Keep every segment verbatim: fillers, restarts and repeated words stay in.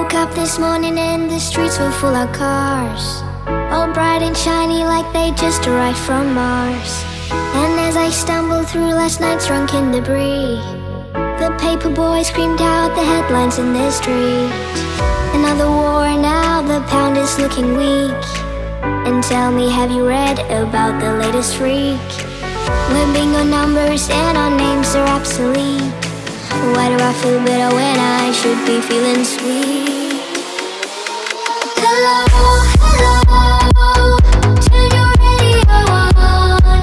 Woke up this morning and the streets were full of cars, all bright and shiny like they just arrived from Mars. And as I stumbled through last night's drunken debris, the paper boy screamed out the headlines in the street. Another war now, the pound is looking weak. And tell me, have you read about the latest freak? We're bingo numbers and our names are obsolete. Why do I feel bitter when I should be feeling sweet? Hello, hello, turn your radio on.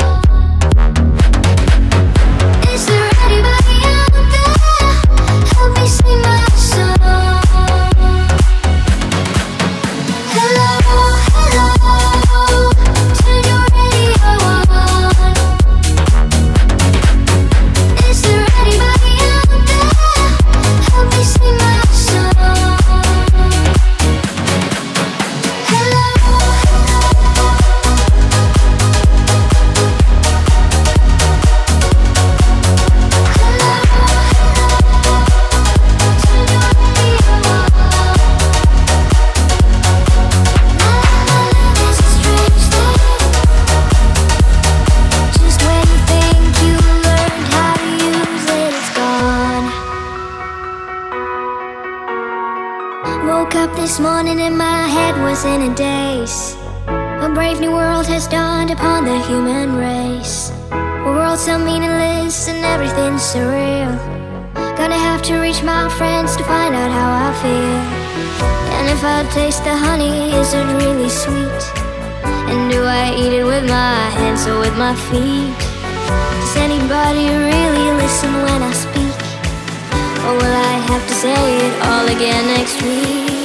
Is there anybody out there? Help me sing my song. Hello, hello, turn your radio on. Is there anybody out there? Help me sing my song. Woke up this morning and my head was in a daze. A brave new world has dawned upon the human race. A world so meaningless and everything's surreal. Gonna have to reach my friends to find out how I feel. And if I taste the honey, is it really sweet? And do I eat it with my hands or with my feet? Does anybody really listen when I speak? Or will I have to say it all again next week?